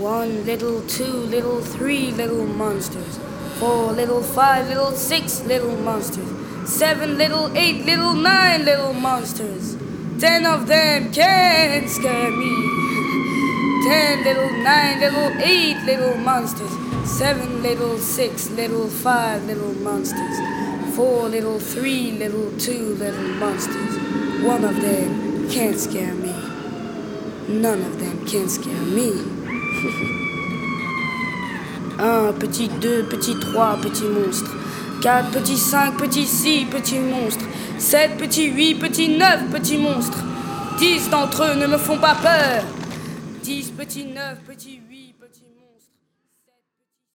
1, little 2, little 3 little monsters. 4, little 5, little 6 little monsters. 7, little 8, little 9 little monsters. 10 of them can't scare me. 10, little 9, little 8 little monsters. 7, little 6, little 5 little monsters. 4, little 3, little 2 little monsters. One of them can't scare me. None of them can scare me. 1, petit 2, petit 3, petit monstre. 4, petit 5, petit 6, petit monstre. 7, petit 8, petit 9, petit monstre. 10 d'entre eux ne me font pas peur. 10, petit 9, petit 8.